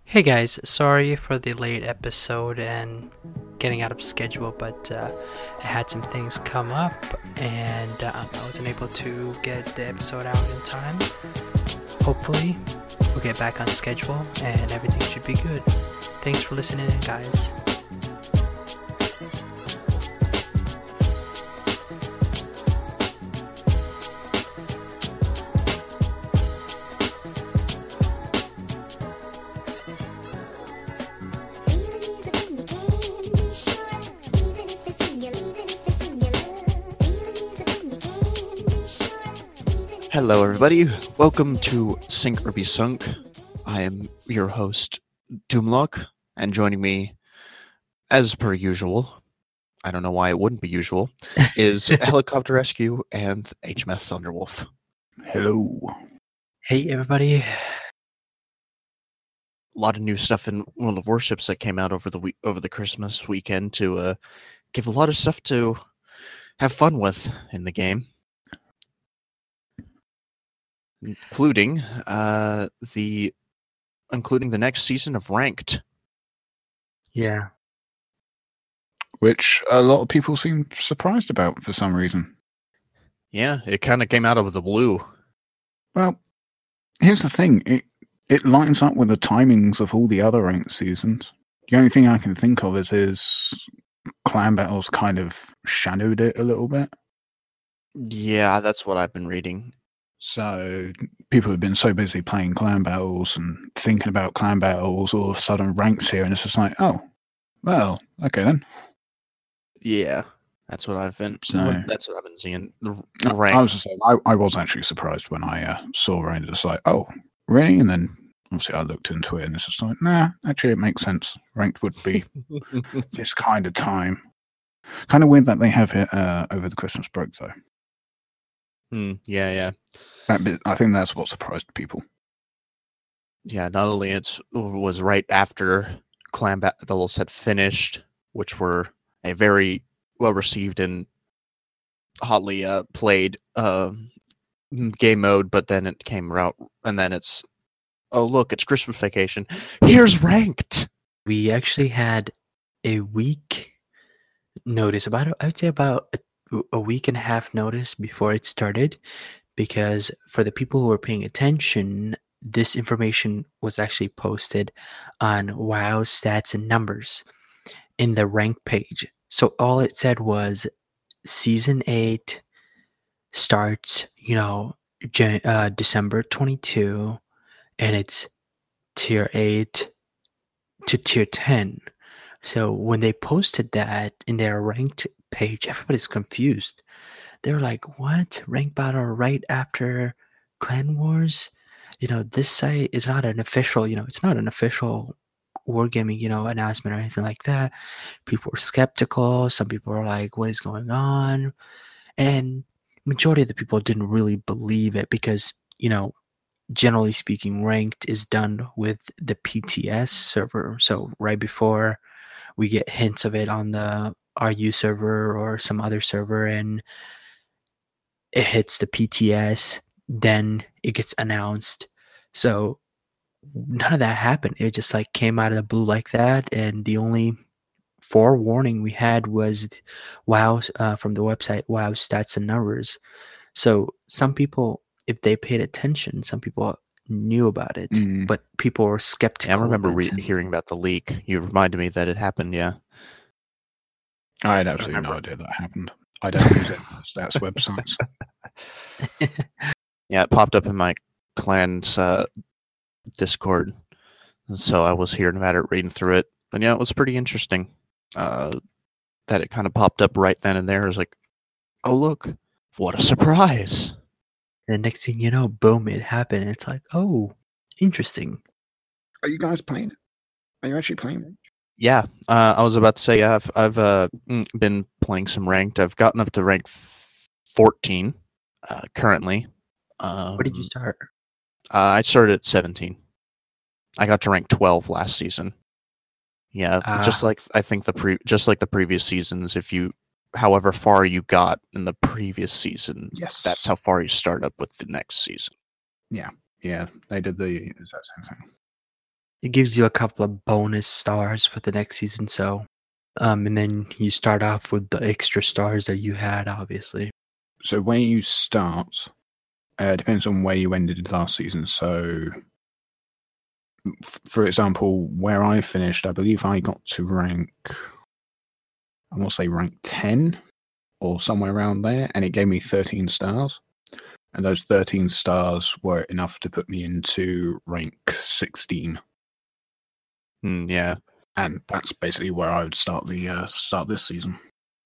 Hey guys, sorry for the late episode and getting out of schedule, but I had some things come up and I wasn't able to get the episode out in time. Hopefully, we'll get back on schedule and everything should be good. Thanks for listening in, guys. Hello, everybody. Welcome to Sink or Be Sunk. I am your host, Doomlock, and joining me, as per usual, I don't know why it wouldn't be usual, is Helicopter Rescue and HMS Thunderwolf. Hello. Hey everybody. A lot of new stuff in World of Warships that came out over the Christmas weekend to give a lot of stuff to have fun with in the game. Including the next season of Ranked. Yeah. Which a lot of people seem surprised about for some reason. Yeah, it kind of came out of the blue. Well, here's the thing. It lines up with the timings of all the other Ranked seasons. The only thing I can think of is Clan Battles kind of shadowed it a little bit. Yeah, that's what I've been reading. So people have been so busy playing Clan Battles and thinking about Clan Battles, all of a sudden Ranked's here, and it's just like, oh, well, okay then. Yeah, that's what I've been. That's what I've been seeing. I was just saying, I was actually surprised when I saw Ranked. It's like, oh, really? And then obviously I looked into it, and it's just like, nah, actually it makes sense. Ranked would be this kind of time. Kind of weird that they have it over the Christmas break, though. Yeah. I think that's what surprised people. Yeah, not only it was right after Clan Battles had finished, which were a very well received and hotly played game mode, but then it came out, and then it's, oh look, it's Christmas vacation. Here's Ranked. We actually had a week notice, I would say about a week and a half notice before it started, because for the people who were paying attention, this information was actually posted on WoW Stats and Numbers in the rank page. So all it said was Season 8 starts, December 22, and it's Tier 8 to Tier 10. So when they posted that in their ranked page, everybody's confused. They're like, what? Rank battle right after Clan Wars? This site is not an official, it's not an official wargaming, announcement or anything like that. People were skeptical. Some people were like, what is going on? And majority of the people didn't really believe it because, generally speaking, Ranked is done with the PTS server. So right before we get hints of it on the RU server or some other server, and it hits the PTS, then it gets announced. So none of that happened. It just came out of the blue like that, and the only forewarning we had was WoW from the website WoW Stats and Numbers. So some people, if they paid attention, some people knew about it, but people were skeptical. Yeah, I remember hearing about the leak. You reminded me that it happened. Yeah, I had absolutely no idea that happened. I don't use it. Stats websites. Yeah, it popped up in my clan's Discord, so I was hearing about it, reading through it. But yeah, it was pretty interesting that it kind of popped up right then and there. It was like, oh look, what a surprise! The next thing you know, boom, it happened. It's like, oh, interesting. Are you guys playing it? Are you actually playing it? Yeah, I was about to say, I've been playing some Ranked. I've gotten up to rank 14 currently. Where did you start? I started at 17. I got to rank 12 last season. Yeah, just like I think just like the previous seasons, however far you got in the previous season, yes, that's how far you start up with the next season. Yeah, they did the exact same thing. it gives you a couple of bonus stars for the next season. So, and then you start off with the extra stars that you had, obviously. So where you start depends on where you ended last season. So, for example, where I finished, I believe I got to rank, I want to say rank 10 or somewhere around there, and it gave me 13 stars. And those 13 stars were enough to put me into rank 16. Yeah. And that's basically where I would start this season.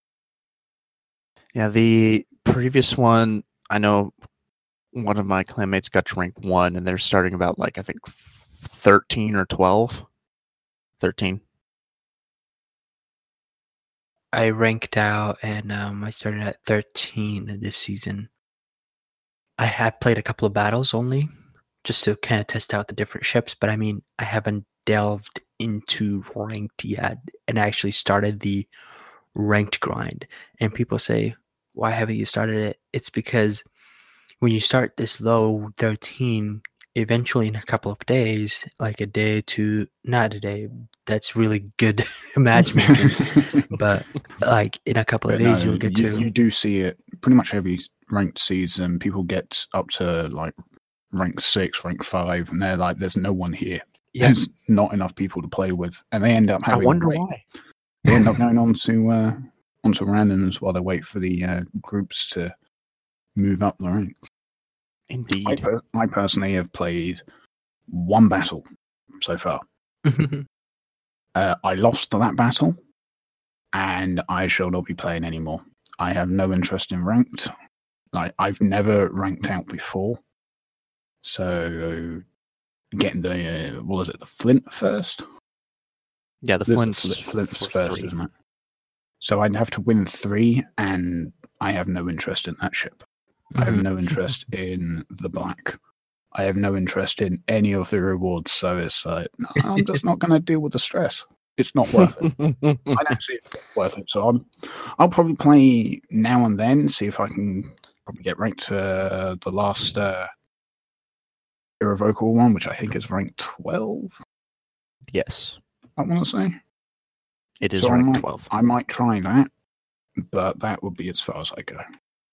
Yeah, the previous one, I know one of my clanmates got to rank 1, and they're starting about, like, I think 13 or 12. 13. I ranked out, and I started at 13 this season. I had played a couple of battles only, just to kind of test out the different ships, but I mean, I haven't delved into ranked yet, and I actually started the ranked grind. And people say, why haven't you started it? It's because when you start this low 13, eventually in a couple of days, like a day to not a day, that's really good matchmaking. But like in a couple of days, you'll get to. You do see it pretty much every ranked season. People get up to like rank 6, rank 5, and they're like, "There's no one here. Yeah. There's not enough people to play with," and they end up having. I wonder why. They end up going onto randoms while they wait for the groups to move up the ranks. Indeed. I personally have played one battle so far. I lost that battle, and I shall not be playing anymore. I have no interest in ranked. Like, I've never ranked out before, so getting the the Flint first? Yeah, the Flint's first, isn't it? So I'd have to win 3, and I have no interest in that ship. I have no interest in the black. I have no interest in any of the rewards, so it's like, no, I'm just not going to deal with the stress. It's not worth it. I don't see it worth it. So I'll probably play now and then, see if I can probably get ranked to the last irrevocable one, which I think is rank 12. Yes. I want to say. It is rank 12. I might try that, but that would be as far as I go.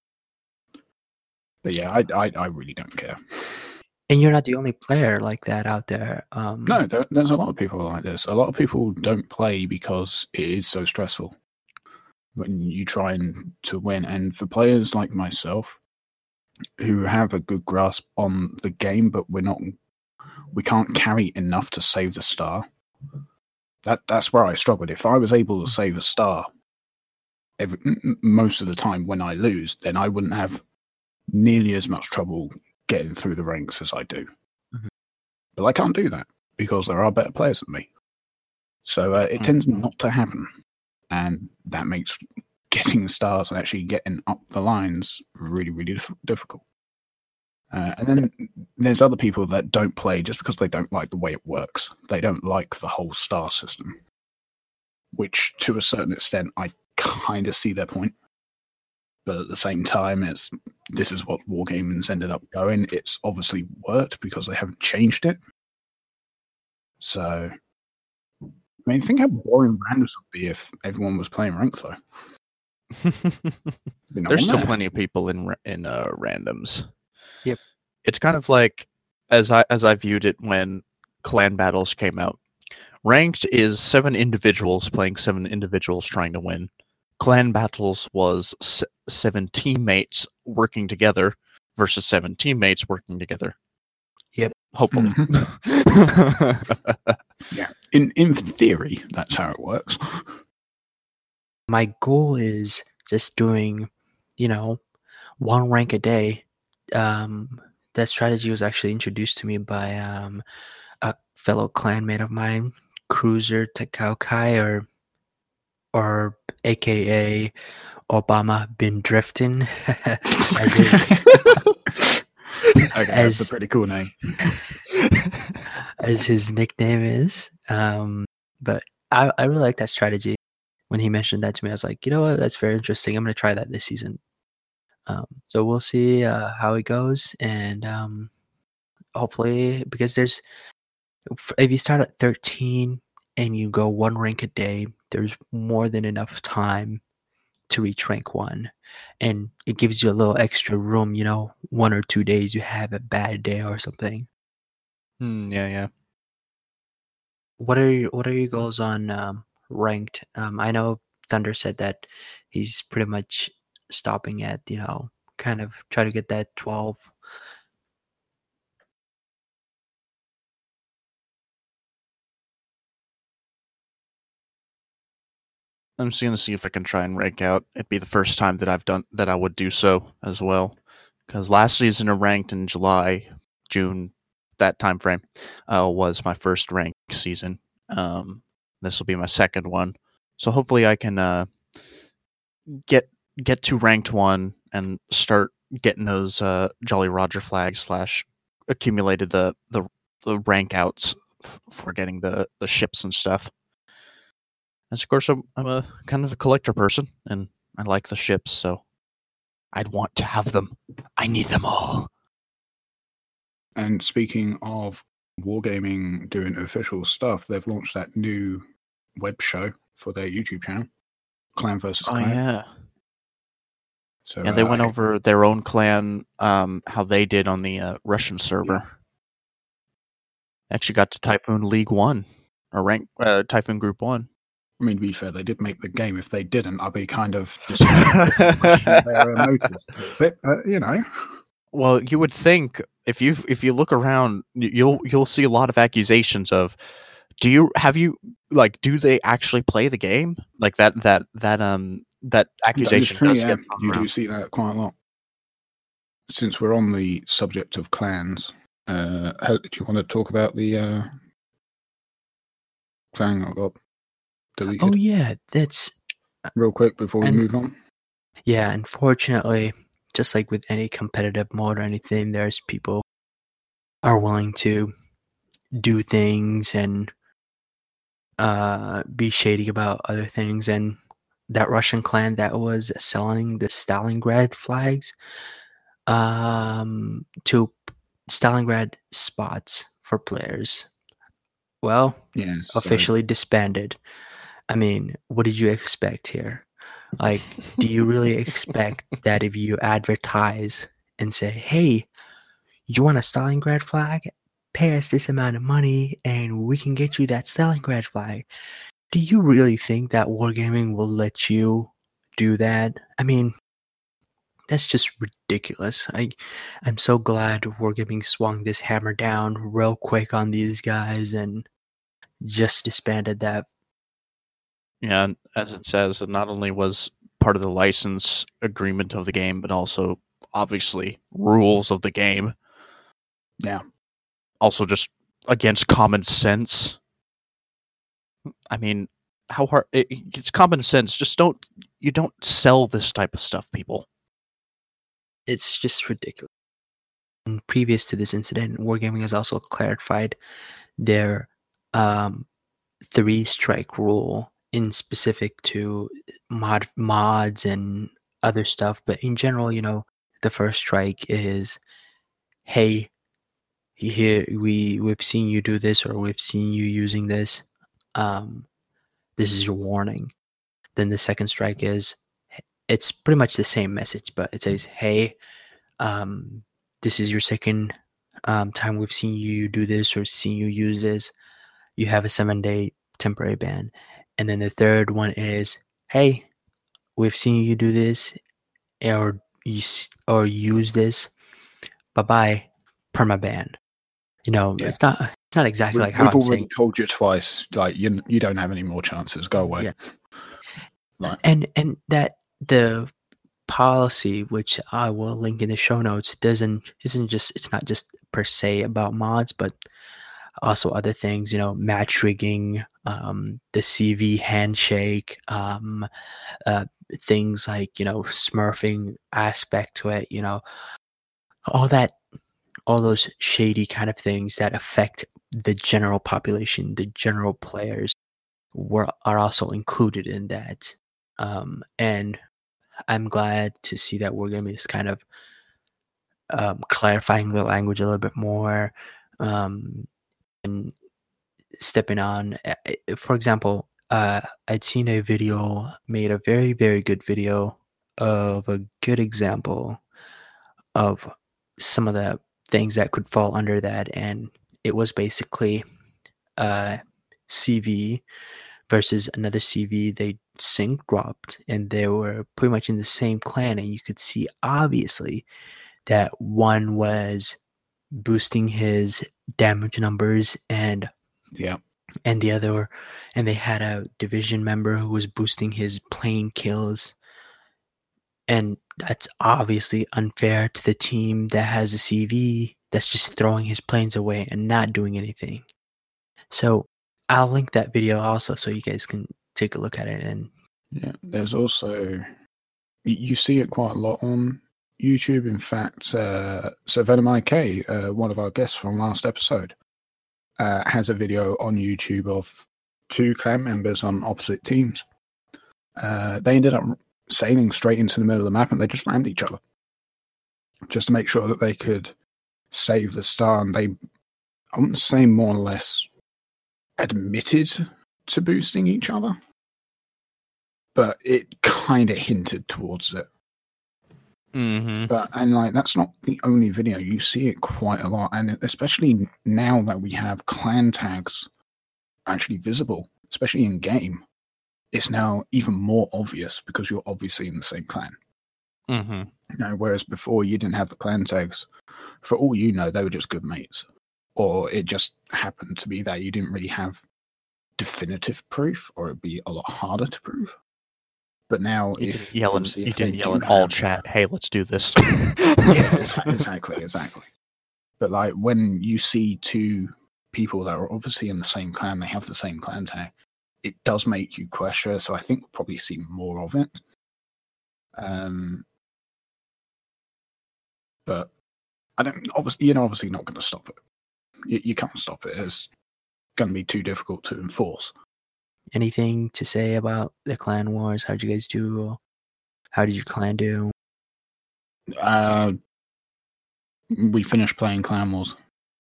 But yeah, I really don't care. And you're not the only player like that out there. No, there's a lot of people like this. A lot of people don't play because it is so stressful when you try to win. And for players like myself, who have a good grasp on the game, but we can't carry enough to save the star. That's where I struggled. If I was able to save a star most of the time when I lose, then I wouldn't have nearly as much trouble getting through the ranks as I do. Mm-hmm. But I can't do that because there are better players than me. So it tends not to happen. And that makes getting stars and actually getting up the lines really, really difficult. And then there's other people that don't play just because they don't like the way it works. They don't like the whole star system, which to a certain extent I kind of see their point. But at the same time, this is what Wargaming's ended up going. It's obviously worked because they haven't changed it. So, I mean, think how boring randoms would be if everyone was playing ranks, though. There's still plenty of people in randoms. Yep. It's kind of like as I viewed it when clan battles came out. Ranked is 7 individuals playing 7 individuals trying to win. Clan battles was 7 teammates working together versus 7 teammates working together. Yep. Hopefully. Mm-hmm. Yeah. In theory, that's how it works. My goal is just doing, 1 rank a day. That strategy was actually introduced to me by a fellow clanmate of mine, Cruiser Takaukai, or AKA Obama Been Drifting, that's a pretty cool name. As his nickname is. But I really like that strategy. When he mentioned that to me, I was like, you know what, that's very interesting. I'm going to try that this season. So we'll see how it goes, and hopefully, because If you start at 13 and you go one rank a day, there's more than enough time to reach rank 1, and it gives you a little extra room. 1 or 2 days you have a bad day or something. Yeah. What are your goals on ranked? I know Thunder said that he's pretty much stopping at kind of try to get that 12. I'm just gonna see if I can try and rank out. It'd be the first time that I've done that. I would do so as well, because last season I ranked in July, June, that time frame was my first ranked season. This will be my second one, so hopefully I can get to ranked 1 and start getting those Jolly Roger flags / accumulated the rank outs for getting the ships and stuff. As of course, I'm a kind of a collector person, and I like the ships, so I'd want to have them. I need them all. And speaking of Wargaming doing official stuff, they've launched that new web show for their YouTube channel, Clan vs. Oh Clan. yeah. So Yeah, they went over their own clan, how they did on the Russian server. Yeah. Actually got to Typhoon League 1, or rank Typhoon Group 1. I mean, to be fair, they did make the game. If they didn't, I'd be kind of disappointed their motives a little bit. But Well, you would think if you look around, you'll see a lot of accusations of, do they actually play the game? Like that accusation true, does yeah. get thrown You around. do see that quite a lot. Since we're on the subject of clans, do you want to talk about the clan I got deleted? Oh yeah, that's real quick before we move on. Yeah, unfortunately, just like with any competitive mode or anything, there's people are willing to do things and be shady about other things. And that Russian clan that was selling the Stalingrad flags to Stalingrad spots for players, well, yes, officially disbanded. I mean, what did you expect here? Like, do you really expect that if you advertise and say, hey, you want a Stalingrad flag? Pay us this amount of money and we can get you that Stalingrad flag. Do you really think that Wargaming will let you do that? I mean, that's just ridiculous. I'm so glad Wargaming swung this hammer down real quick on these guys and just disbanded that. Yeah, and as it says, it not only was part of the license agreement of the game, but also obviously rules of the game. Yeah. Also just against common sense. I mean, how hard it's common sense. Just don't sell this type of stuff, people. It's just ridiculous. And previous to this incident, Wargaming has also clarified their 3-strike rule in specific to mods and other stuff. But in general, the first strike is, hey, here we've seen you do this, or we've seen you using this. This is your warning. Then the second strike is, it's pretty much the same message, but it says, hey, this is your second time we've seen you do this or seen you use this. You have a 7-day temporary ban. And then the third one is, hey, we've seen you do this or use this. Bye-bye, permaban. It's not exactly like how we've I'm already saying. told you twice, like you don't have any more chances. Go away. Yeah. Like, and that the policy, which I will link in the show notes, it's not just per se about mods, but also other things, match rigging, the CV handshake, things like, smurfing aspect to it, all those shady kind of things that affect the general population, the general players are also included in that. And I'm glad to see that Wargaming is kind of clarifying the language a little bit more, and stepping on. For example, I'd seen a video made, a very, very good video of a good example of some of the things that could fall under that, and it was basically CV versus another CV. They sync dropped, and they were pretty much in the same clan, and you could see obviously that one was boosting his damage numbers, and Yeah. the other, and they had a division member who was boosting his plane kills, and that's obviously unfair to the team that has a CV that's just throwing his planes away and not doing anything. So I'll link that video also so you guys can take a look at it. And Yeah, there's also, you see it quite a lot on YouTube. In fact, so Venom IK, one of our guests from last episode, has a video on YouTube of two clan members on opposite teams. They ended up sailing straight into the middle of the map, and they just rammed each other just to make sure that they could save the star. And they, I wouldn't say more or less admitted to boosting each other, but it kind of hinted towards it. Mm-hmm. But, and like, that's not the only video. You see it quite a lot, and especially now that we have clan tags actually visible, especially in game, it's now even more obvious because you're obviously in the same clan. Mm-hmm. You know, whereas before you didn't have the clan tags. For all you know, they were just good mates, or it just happened to be that you didn't really have definitive proof, or it'd be a lot harder to prove. But now, You if didn't yell in all chat, "Hey, let's do this." Yeah, exactly. But like when you see two people that are obviously in the same clan, they have the same clan tag, it does make you question. So I think we'll probably see more of it. But I don't. Obviously, you're obviously not going to stop it. You can't stop it. It's going to be too difficult to enforce. anything to say about the clan wars? How'd you guys do? How did your clan do? We finished playing Clan Wars.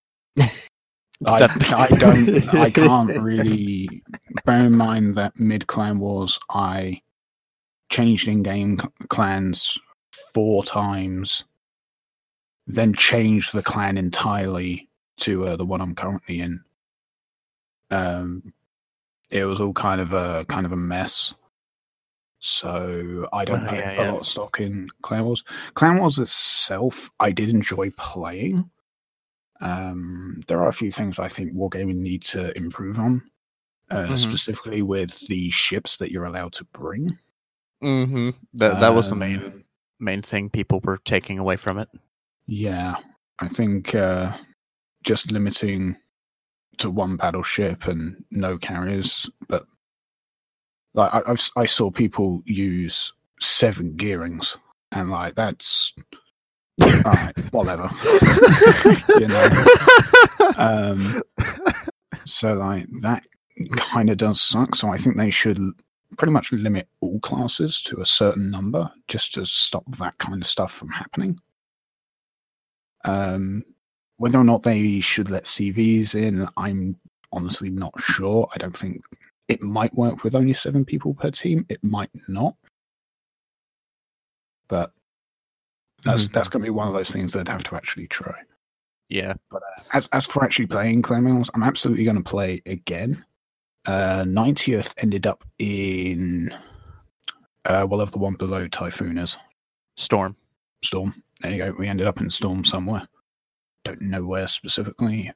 I can't really. Bear in mind that mid Clan Wars, I changed in-game clans 4 times, then changed the clan entirely to the one I'm currently in. It was all kind of a mess. So I don't put a lot of stock in Clan Wars. Clan Wars itself, I did enjoy playing. There are a few things I think Wargaming need to improve on, specifically with the ships that you're allowed to bring. Mm-hmm. That was the main thing people were taking away from it. Yeah, I think just limiting to 1 battleship and no carriers, but like I saw people use 7 gearings, and like that's all right, whatever. You know. So like that kind of does suck. So I think they should pretty much limit all classes to a certain number just to stop that kind of stuff from happening. Whether or not they should let CVs in, I'm honestly not sure. I don't think it might work with only 7 people per team. It might not. But that's going to be one of those things they'd have to actually try. Yeah. But as for actually playing Clan Wars, I'm absolutely going to play again. 90th ended up in whatever the one below Typhoon is. Storm. There you go. We ended up in Storm somewhere. Don't know where specifically.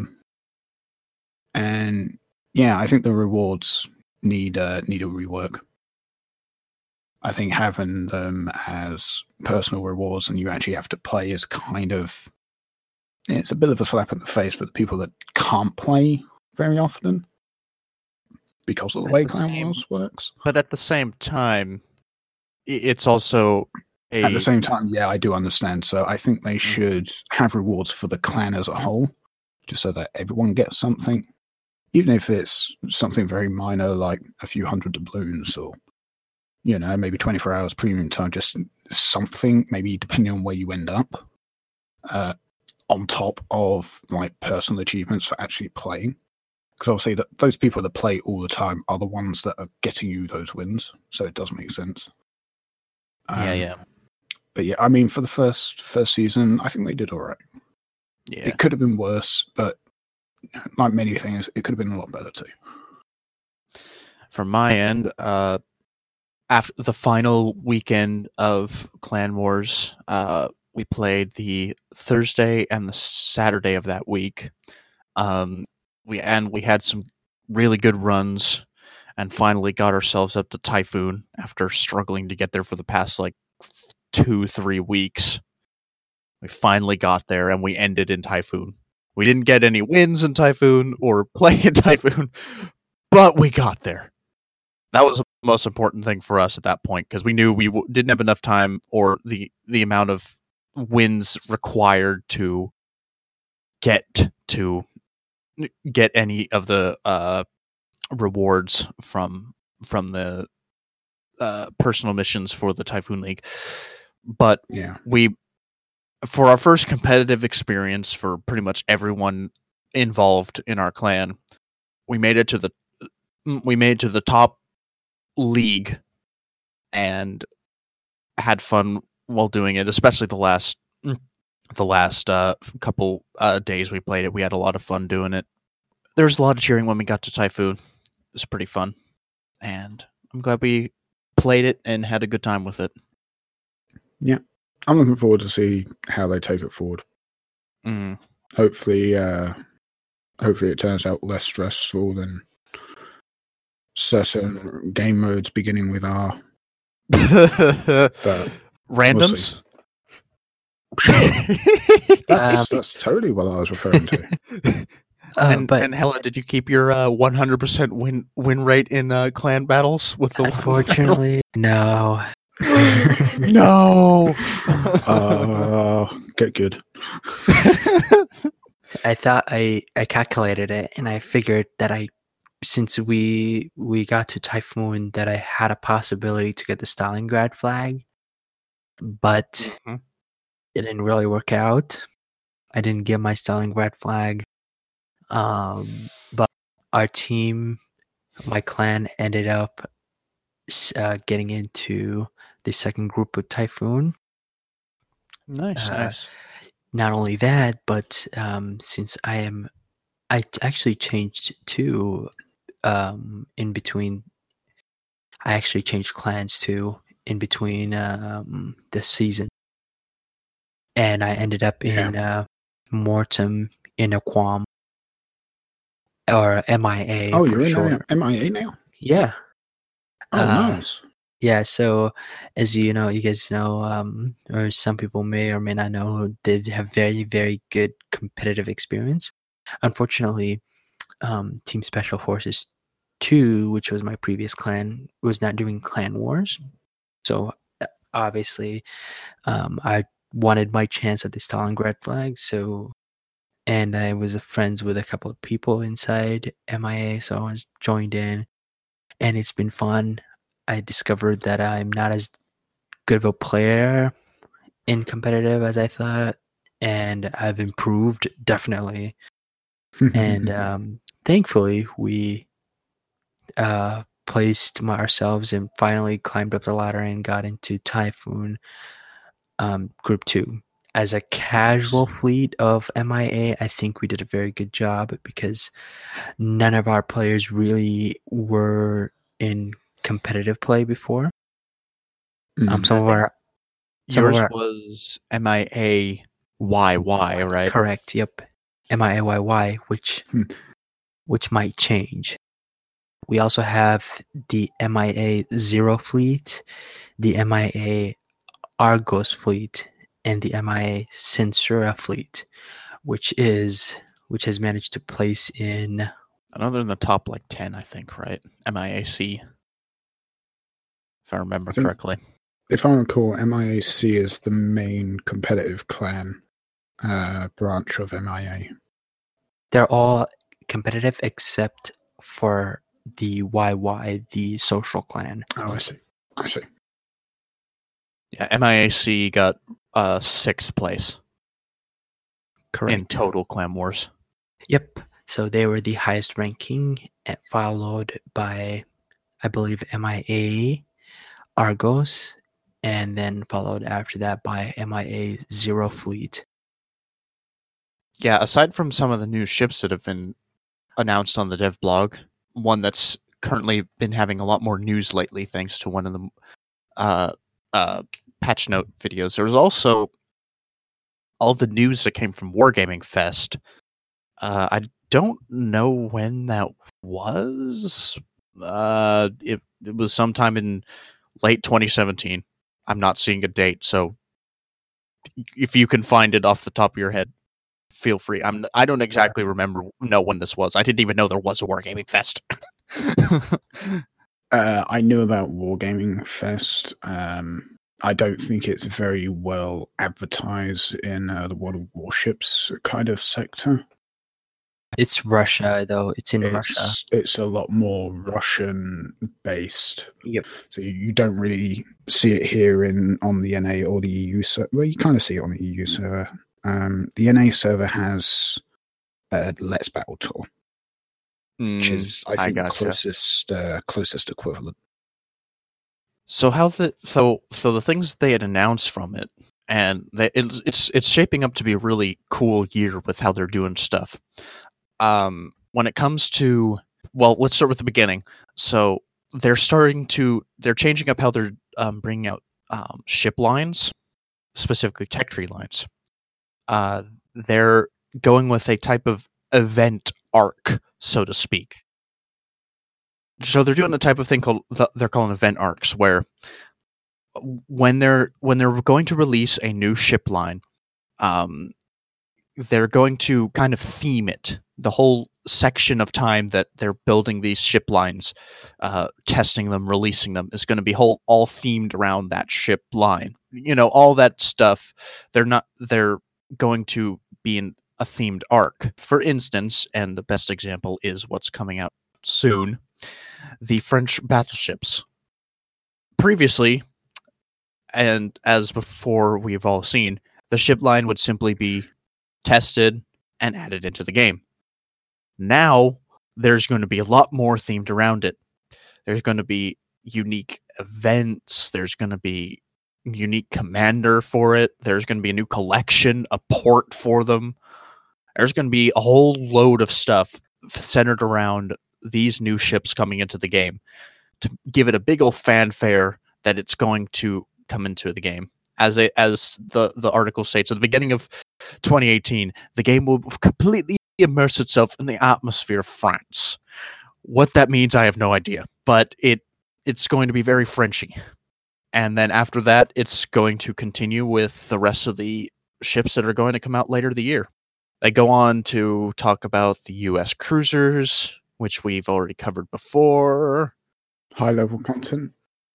And yeah, I think the rewards need a rework. I think having them as personal rewards and you actually have to play is kind of, it's a bit of a slap in the face for the people that can't play very often because of the way Clan Wars works. But at the same time, it's also At the same time, yeah, I do understand. So I think they should have rewards for the clan as a whole, just so that everyone gets something, even if it's something very minor like a few hundred doubloons or, you know, maybe 24 hours premium time, just something, maybe depending on where you end up, on top of like personal achievements for actually playing. Because obviously those people that play all the time are the ones that are getting you those wins, so it does make sense. Yeah. But yeah, I mean, for the first season, I think they did all right. Yeah. It could have been worse, but like many things, it could have been a lot better too. From my end, after the final weekend of Clan Wars, we played the Thursday and the Saturday of that week. We had some really good runs, and finally got ourselves up to Typhoon after struggling to get there for the past 2-3 weeks. We finally got there, and we ended in Typhoon. We didn't get any wins in Typhoon or play in Typhoon, but we got there. That was the most important thing for us at that point, because we knew we didn't have enough time or the amount of wins required to get any of the rewards from the personal missions for the Typhoon League. But Yeah, for our first competitive experience for pretty much everyone involved in our clan, we made it to the top league and had fun while doing it, especially the last couple days we played it. We had a lot of fun doing it. There was a lot of cheering when we got to Typhoon. It was pretty fun, and I'm glad we played it and had a good time with it. Yeah, I'm looking forward to see how they take it forward. Hopefully it turns out less stressful than certain game modes, beginning with R. Randoms. That's totally what I was referring to. And Hella, did you keep your 100% win rate in clan battles with the? Unfortunately, no. No. Get good. I thought I calculated it, and I figured that since we got to Typhoon, that I had a possibility to get the Stalingrad flag, but it didn't really work out. I didn't get my Stalingrad flag, but our team, my clan, ended up getting into the second group with Typhoon. Nice. Not only that, but since I actually changed to in between. I actually changed clans too in between the season, and I ended up in Mortem in Aquam, or MIA. Oh, for you're short. in MIA now? Yeah. Oh, nice. Yeah, so as you guys know, or some people may or may not know, they have very, very good competitive experience. Unfortunately, Team Special Forces 2, which was my previous clan, was not doing clan wars. So obviously, I wanted my chance at the Stalingrad flag. And I was friends with a couple of people inside MIA, so I was joined in, and it's been fun. I discovered that I'm not as good of a player in competitive as I thought, and I've improved definitely. And thankfully, we placed ourselves and finally climbed up the ladder and got into Typhoon Group 2. As a casual fleet of MIA, I think we did a very good job because none of our players really were in competitive play before. Yours was MIAYY, right? Correct. Yep, MIAYY, which might change. We also have the MIA Zero fleet, the MIA Argos fleet, and the MIA Censura fleet, which has managed to place in. I know they're in the top 10, I think, right? MIAC, if I remember correctly. If I recall, MIAC is the main competitive clan branch of MIA. They're all competitive except for the YY, the social clan. Oh, I see. Yeah, MIAC got 6th place. Correct. In total clan wars. Yep. So they were the highest ranking, followed by, I believe, MIA, Argos, and then followed after that by MIA Zero Fleet. Yeah, aside from some of the new ships that have been announced on the dev blog, one that's currently been having a lot more news lately thanks to one of the patch note videos. There was also all the news that came from Wargaming Fest. I don't know when that was. It was sometime in late 2017. I'm not seeing a date, so if you can find it off the top of your head, feel free. I don't exactly know when this was. I didn't even know there was a Wargaming Fest. I knew about Wargaming Fest. I don't think it's very well advertised in the World of Warships kind of sector. It's Russia, though. It's in Russia. It's a lot more Russian-based. Yep. So you don't really see it here on the NA or the EU server. Well, you kind of see it on the EU server. The NA server has Let's Battle Tour, which is, I think, the closest equivalent. So the things they had announced from it, and it's shaping up to be a really cool year with how they're doing stuff. When it comes to, well, let's start with the beginning. So they're changing up how they're bringing out ship lines, specifically tech tree lines. They're going with a type of event arc, so to speak. So they're doing the type of thing they're calling event arcs, where when they're going to release a new ship line, they're going to kind of theme it. The whole section of time that they're building these ship lines, testing them, releasing them, is going to be all themed around that ship line. All that stuff. They're going to be in a themed arc. For instance, and the best example is what's coming out soon, the French battleships. Previously, and as before we've all seen, the ship line would simply be tested and added into the game. Now, there's going to be a lot more themed around it. There's going to be unique events. There's going to be unique commander for it. There's going to be a new collection, a port for them. There's going to be a whole load of stuff centered around these new ships coming into the game to give it a big old fanfare that it's going to come into the game. As the article states, at the beginning of 2018, the game will completely immerse itself in the atmosphere of France. What that means, I have no idea, but it's going to be very Frenchy. And then after that, it's going to continue with the rest of the ships that are going to come out later the year. They go on to talk about the U.S. cruisers, which we've already covered before. High-level content.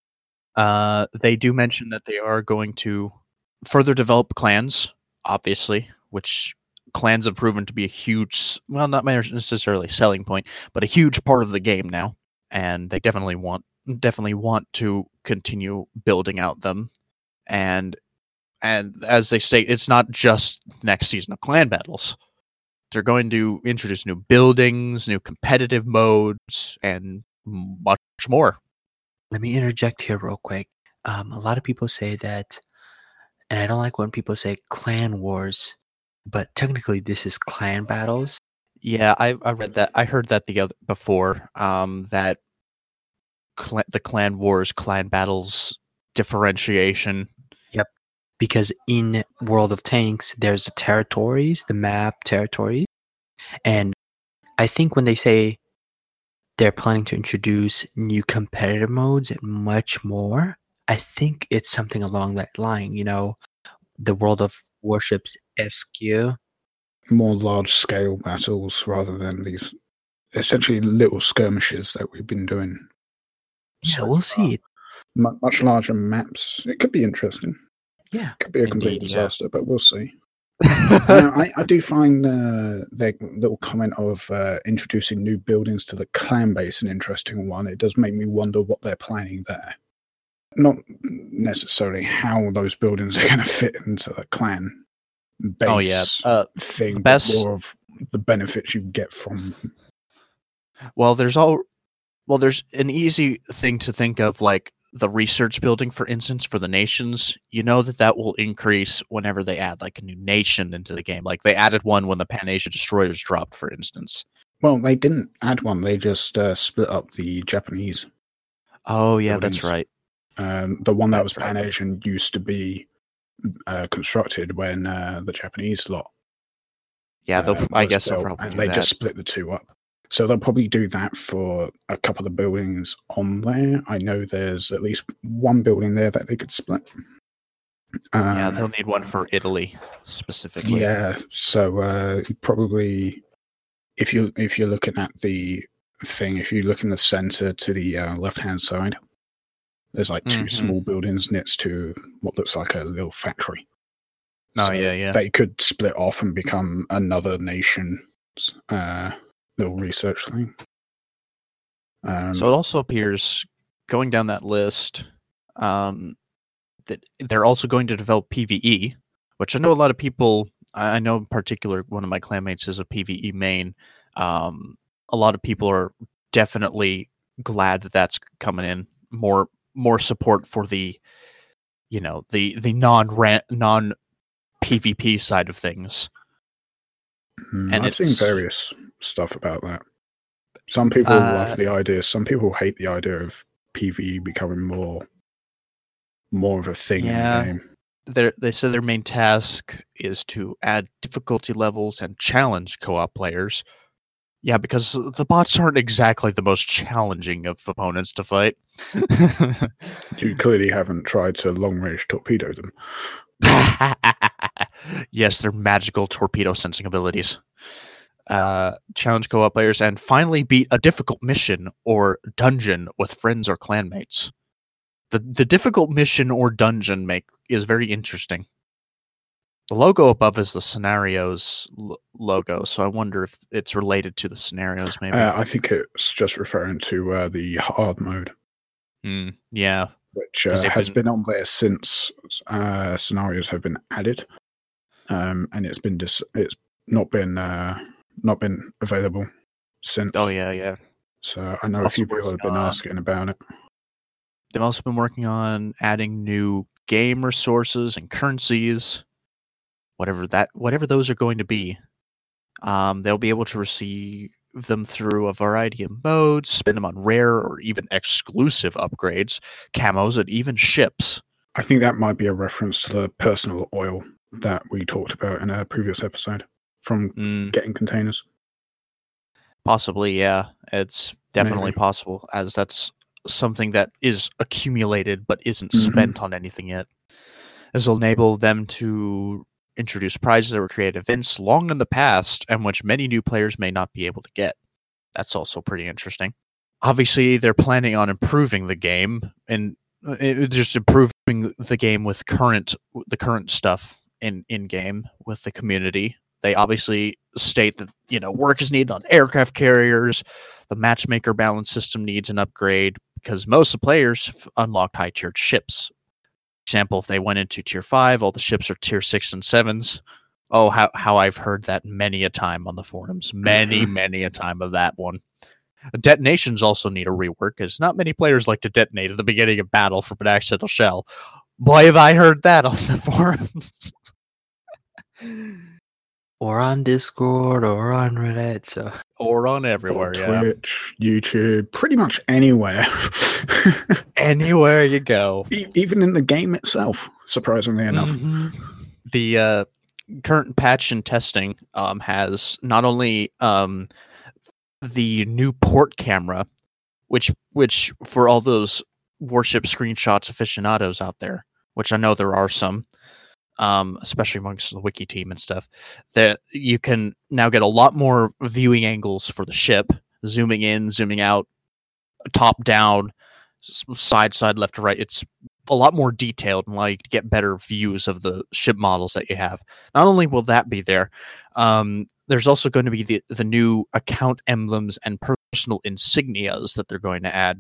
They do mention that they are going to further develop clans, obviously, which clans have proven to be a huge, well, not necessarily selling point, but a huge part of the game now. And they definitely want to continue building out them. And as they say, it's not just next season of clan battles. They're going to introduce new buildings, new competitive modes, and much more. Let me interject here real quick. A lot of people say that, and I don't like when people say clan wars, but technically this is clan battles. Yeah, I read that. I heard that before. That the clan wars, clan battles differentiation. Yep. Because in World of Tanks, there's the territories, the map territories, and I think when they say they're planning to introduce new competitive modes and much more, I think it's something along that line, the World of Warships SQ. More large-scale battles rather than these essentially little skirmishes that we've been doing. Yeah, we'll see. Much larger maps. It could be interesting. Yeah. It could be a complete disaster, but we'll see. I do find their little comment of introducing new buildings to the clan base an interesting one. It does make me wonder what they're planning there. Not necessarily how those buildings are going to fit into the clan base thing, but more of the benefits you get from. Well, there's an easy thing to think of, like the research building, for instance, for the nations. You know that will increase whenever they add like a new nation into the game. Like they added one when the Pan-Asia destroyers dropped, for instance. Well, they didn't add one. They just split up the Japanese. Oh yeah, buildings. That's right. The one that was Pan-Asian used to be constructed when the Japanese lot. Yeah, I guess they'll probably and they just split the two up. So they'll probably do that for a couple of buildings on there. I know there's at least one building there that they could split. Yeah, they'll need one for Italy specifically. Yeah, so probably if you're looking at the thing, if you look in the center to the left-hand side, there's like two small buildings next to what looks like a little factory. Oh, so yeah. They could split off and become another nation's little research thing. So it also appears, going down that list, that they're also going to develop PvE, which I know a lot of people, I know in particular one of my clanmates is a PvE main. A lot of people are definitely glad that that's coming in. More support for the, the non PvP side of things. And I've seen various stuff about that. Some people love the idea. Some people hate the idea of PvE becoming more of a thing in the game. They said their main task is to add difficulty levels and challenge co-op players. Yeah, because the bots aren't exactly the most challenging of opponents to fight. You clearly haven't tried to long-range torpedo them. Yes, their magical torpedo sensing abilities. Challenge co-op players and finally beat a difficult mission or dungeon with friends or clanmates. The difficult mission or dungeon is very interesting. The logo above is the scenarios logo, so I wonder if it's related to the scenarios, maybe. I think it's just referring to the hard mode. Yeah. Which has been on there since scenarios have been added. And it's not been available since. Oh, yeah. So I know a few people have been asking about it. They've also been working on adding new game resources and currencies. Whatever those are going to be, they'll be able to receive them through a variety of modes, spend them on rare or even exclusive upgrades, camos, and even ships. I think that might be a reference to the personal oil that we talked about in a previous episode from getting containers. Possibly, yeah. It's definitely possible, as that's something that is accumulated but isn't spent on anything yet. This will enable them to introduce prizes that were created events long in the past and which many new players may not be able to get. That's also pretty interesting. Obviously, they're planning on improving the game and just improving the game with the current stuff in game with the community. They obviously state that work is needed on aircraft carriers. The matchmaker balance system needs an upgrade because most of the players have unlocked high-tiered ships. For example, if they went into tier 5, all the ships are tier 6 and 7s. Oh, how I've heard that many a time on the forums. Many a time of that one. Detonations also need a rework, as not many players like to detonate at the beginning of battle from an accidental shell. Boy, have I heard that on the forums. Or on Discord, or on Reddit, or on everywhere, Twitch, YouTube, pretty much anywhere. Anywhere you go. Even in the game itself, surprisingly enough. The current patch and testing has not only the new port camera, which for all those warship screenshots aficionados out there, which I know there are some, especially amongst the wiki team and stuff, that you can now get a lot more viewing angles for the ship, zooming in, zooming out, top down, side, left to right. It's a lot more detailed and allow you to get better views of the ship models that you have. Not only will that be there, there's also going to be the new account emblems and personal insignias that they're going to add.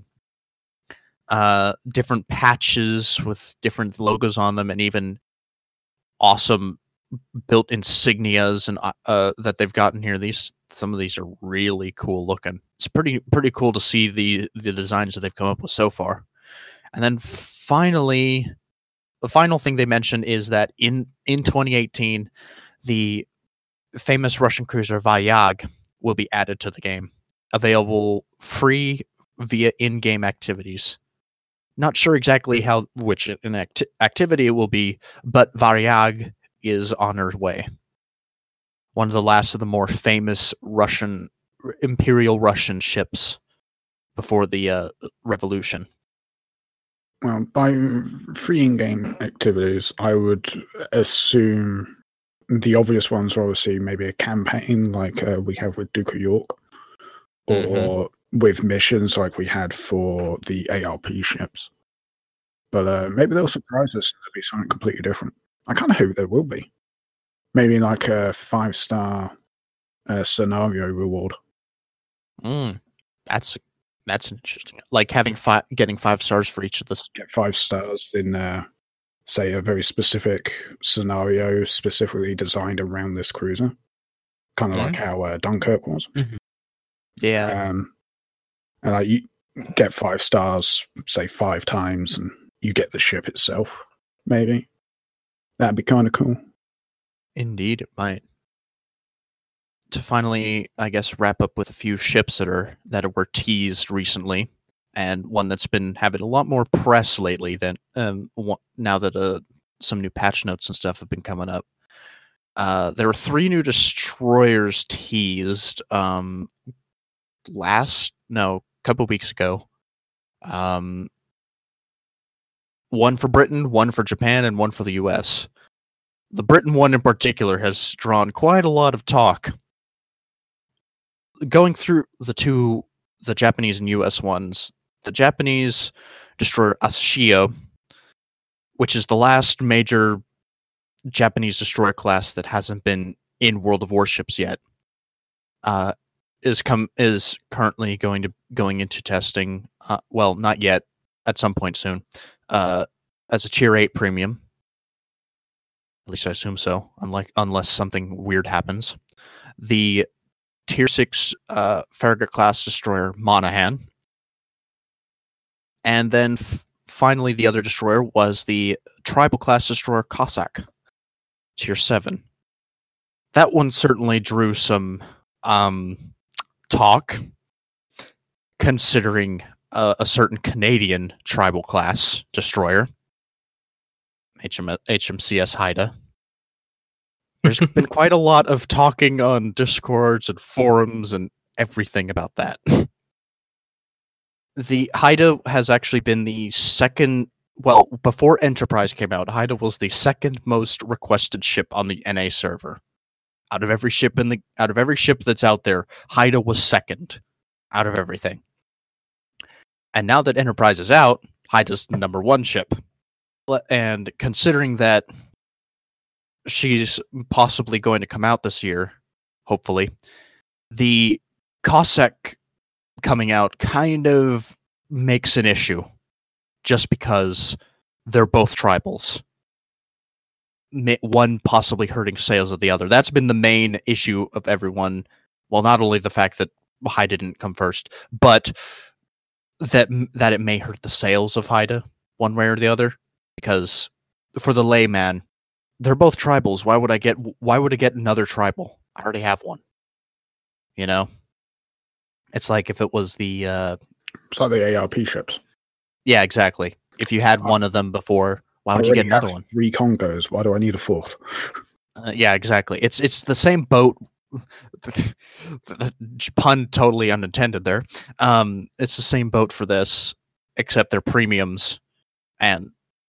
Different patches with different logos on them, and even awesome built insignias and that they've gotten here. Some of these are really cool looking. It's pretty cool to see the designs that they've come up with so far. And then finally, the final thing they mentioned is that in 2018, the famous Russian cruiser Varyag will be added to the game, available free via in-game activities. Not sure exactly which activity it will be, but Varyag is on her way. One of the last of the more famous Imperial Russian ships before the revolution. Well, by free in-game activities, I would assume the obvious ones are obviously maybe a campaign like we have with Duke of York, or with missions like we had for the ARP ships. But maybe they'll surprise us. There'll be something completely different. I kind of hope there will be. Maybe like a 5-star scenario reward. That's interesting. Like getting 5 stars for each of the... Get 5 stars in, say, a very specific scenario specifically designed around this cruiser. Kind of like how Dunkirk was. Mm-hmm. Yeah. And like you get 5 stars, say 5 times, and you get the ship itself, maybe. That'd be kind of cool. Indeed, it might. To finally, I guess, wrap up with a few ships that were teased recently, and one that's been having a lot more press lately than now that some new patch notes and stuff have been coming up. There were 3 new destroyers teased a couple weeks ago. One for Britain, one for Japan, and one for the US. The Britain one in particular has drawn quite a lot of talk. Going through the Japanese and US ones, the Japanese destroyer Asashio, which is the last major Japanese destroyer class that hasn't been in World of Warships yet, is currently going into testing. Well, not yet. At some point soon, as a Tier 8 premium. At least I assume so, unless something weird happens. The Tier 6 Farragut-class destroyer Monaghan. And then finally the other destroyer was the Tribal-class destroyer Cossack, Tier 7. That one certainly drew some talk, considering a certain Canadian Tribal-class destroyer, HMCS Haida. There's been quite a lot of talking on Discords and forums and everything about that. The Haida has actually been the second... Well, before Enterprise came out, Haida was the second most requested ship on the NA server. Out of every ship that's out there, Haida was second out of everything. And now that Enterprise is out, Haida's the number 1 ship. And considering that she's possibly going to come out this year, hopefully, the Cossack coming out kind of makes an issue. Just because they're both tribals. One possibly hurting sales of the other. That's been the main issue of everyone. Well, not only the fact that Haida didn't come first, but that it may hurt the sales of Haida one way or the other, because for the layman, they're both tribals. Why would I get another tribal? I already have one. You know, it's like if it was the it's like the ARP ships. Yeah, exactly. If you had one of them before, why would you get another one? 3 Congos. Why do I need a 4th? Yeah, exactly. It's the same boat. Pun totally unintended there. It's the same boat for this, except they're premiums, and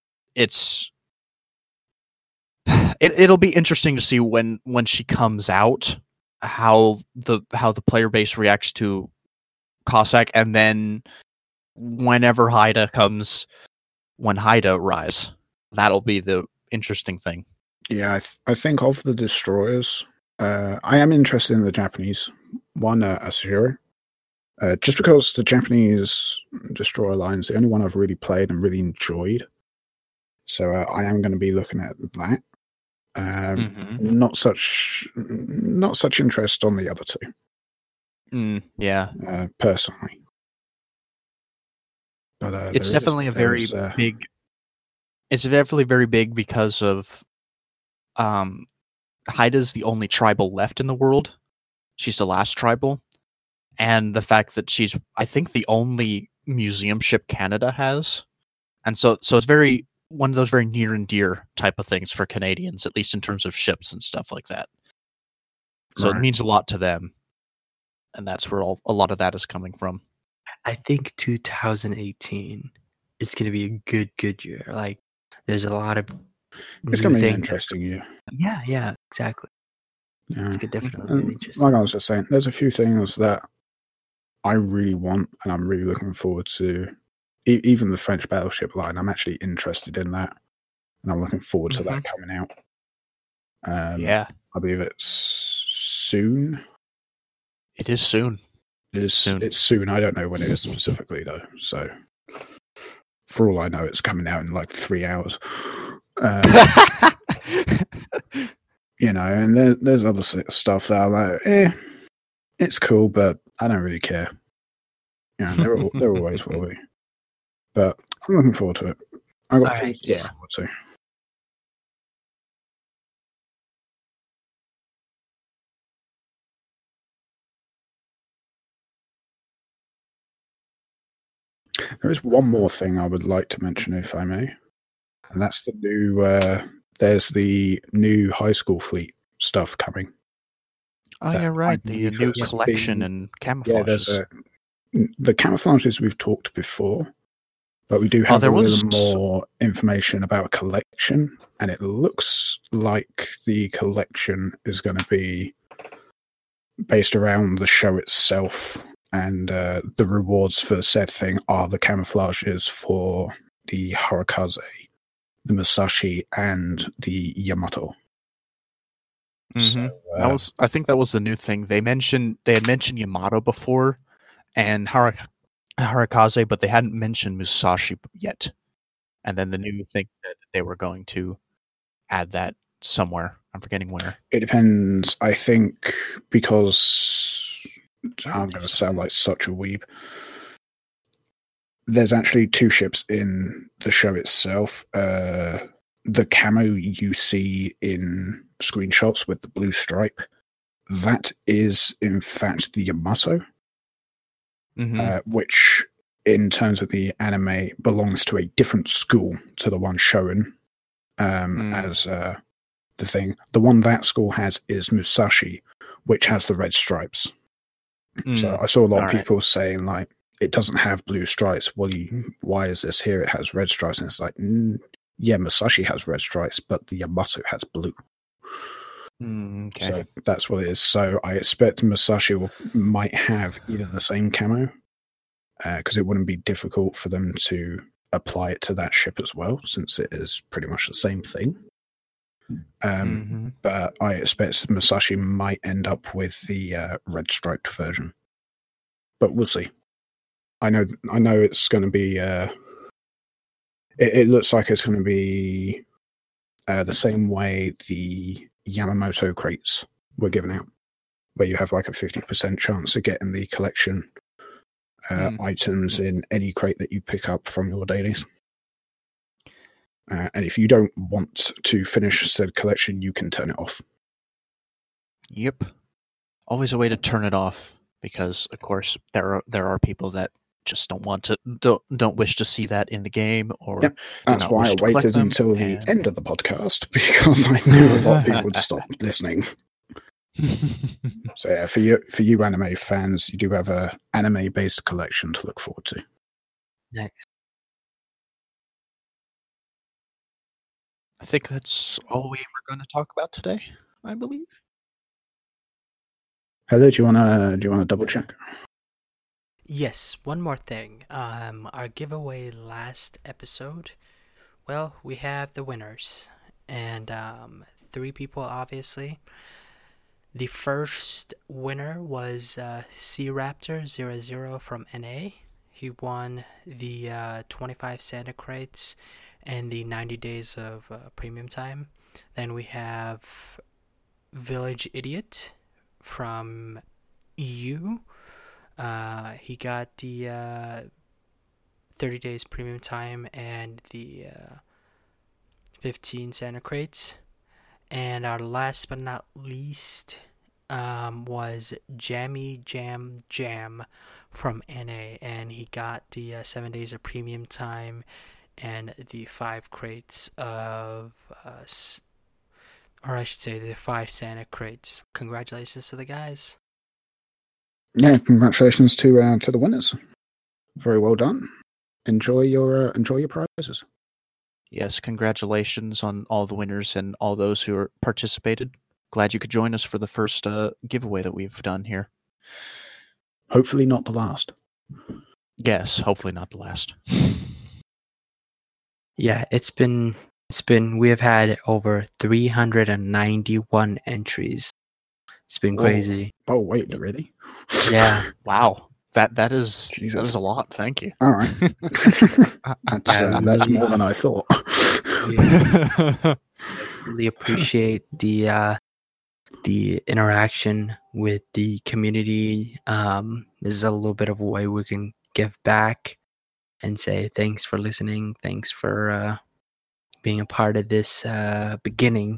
it'll be interesting to see when she comes out how the player base reacts to Cossack, and then whenever Haida comes, when Haida arrives, that'll be the interesting thing. Yeah, I think of the destroyers, I am interested in the Japanese one, Asashio. Just because the Japanese destroyer line is the only one I've really played and really enjoyed. So I am going to be looking at that. Not such interest on the other two. Yeah. Personally. But It's definitely big. It's definitely very big because of Haida's the only tribal left in the world. She's the last tribal, and the fact that she's, I think, the only museum ship Canada has, and so it's very one of those very near and dear type of things for Canadians, at least in terms of ships and stuff like that. So It means a lot to them, and that's where a lot of that is coming from. I think 2018 is going to be a good year. Like, there's a lot of. It's going to be an interesting year. Yeah, exactly. Yeah. It's definitely really interesting. Like I was just saying, there's a few things that I really want, and I'm really looking forward to. Even the French battleship line, I'm actually interested in that, and I'm looking forward to that coming out. Yeah, I believe it's soon. It is soon. It's soon. I don't know when it is specifically though. So, for all I know, it's coming out in like 3 hours. And there's other stuff that I'm like, it's cool, but I don't really care. There always will be. But I'm looking forward to it. I got forward to. There is one more thing I would like to mention, if I may, and that's the new. There's the new high school fleet stuff coming. Oh yeah, right. The new collection and camouflages. Yeah, the camouflages we've talked before, but we do have a little more information about a collection, and it looks like the collection is going to be based around the show itself. And the rewards for said thing are the camouflages for the Harakaze, the Musashi, and the Yamato. So, I think that was the new thing. They had mentioned Yamato before and Harakaze, but they hadn't mentioned Musashi yet. And then the new thing that they were going to add that somewhere. I'm forgetting where. It depends. I think because I'm going to sound like such a weeb. There's actually 2 ships in the show itself. The camo you see in screenshots with the blue stripe, that is in fact the Yamato, which in terms of the anime belongs to a different school to the one shown as the thing. The one that school has is Musashi, which has the red stripes. So I saw a lot of people saying, like, it doesn't have blue stripes. Well, why is this here? It has red stripes. And it's like, yeah, Musashi has red stripes, but the Yamato has blue. Okay. So that's what it is. So I expect Musashi might have either the same camo, because it wouldn't be difficult for them to apply it to that ship as well, since it is pretty much the same thing. But I expect Musashi might end up with the red striped version, but we'll see. I know it's going to be. It looks like it's going to be the same way the Yamamoto crates were given out, where you have like a 50% chance of getting the collection items in any crate that you pick up from your dailies. And if you don't want to finish said collection, you can turn it off. Yep. Always a way to turn it off, because of course there are people that just don't wish to see that in the game, or that's why I waited until the end of the podcast, because I knew a lot of people would stop listening. So yeah, for you anime fans, you do have a anime based collection to look forward to. Nice. I think that's all we were going to talk about today, I believe. Heather, do you want to double check? Yes, one more thing. Our giveaway last episode. Well, we have the winners, and 3 people, obviously. The first winner was C-Raptor00 from NA. He won the 25 Santa crates and the 90 days of premium time. Then we have Village Idiot from EU. He got the 30 days premium time and the 15 Santa crates. And our last but not least was Jammy Jam Jam from NA, and he got the 7 days of premium time and the 5 crates of, or I should say, the 5 Santa crates. Congratulations to the guys. Yeah, congratulations to the winners. Very well done. Enjoy your prizes. Yes, congratulations on all the winners and all those who participated. Glad you could join us for the first giveaway that we've done here. Hopefully not the last. Yes, hopefully not the last. Yeah, it's been we have had over 391 entries. It's been crazy. Oh wait, really? Yeah. Wow. That is a lot. Thank you. All right. That's more than I thought. Really appreciate the interaction with the community. This is a little bit of a way we can give back and say thanks for listening. Thanks for being a part of this beginning.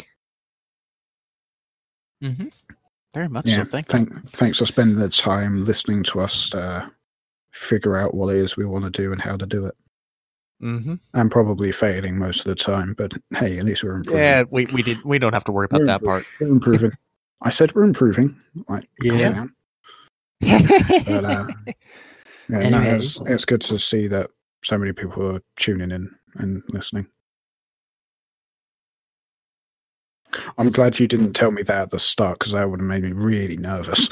Mm-hmm. Very much so. Thanks for spending the time listening to us figure out what it is we want to do and how to do it. Mm-hmm. And probably failing most of the time, but hey, at least we're improving. Yeah, we don't have to worry about that part. We're improving. I said we're improving. Like, yeah. But it's good to see that so many people are tuning in and listening. I'm glad you didn't tell me that at the start, because that would have made me really nervous.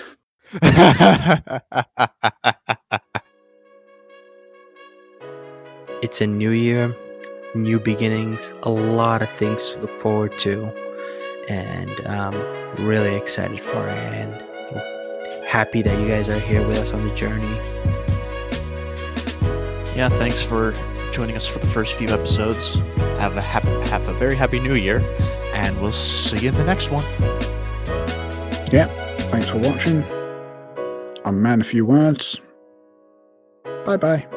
It's a new year, new beginnings, a lot of things to look forward to, and really excited for it, and happy that you guys are here with us on the journey. Yeah, thanks for joining us for the first few episodes. Have a very happy new year, and we'll see you in the next one. Yeah, thanks for watching. I'm Man a Few Words. Bye-bye.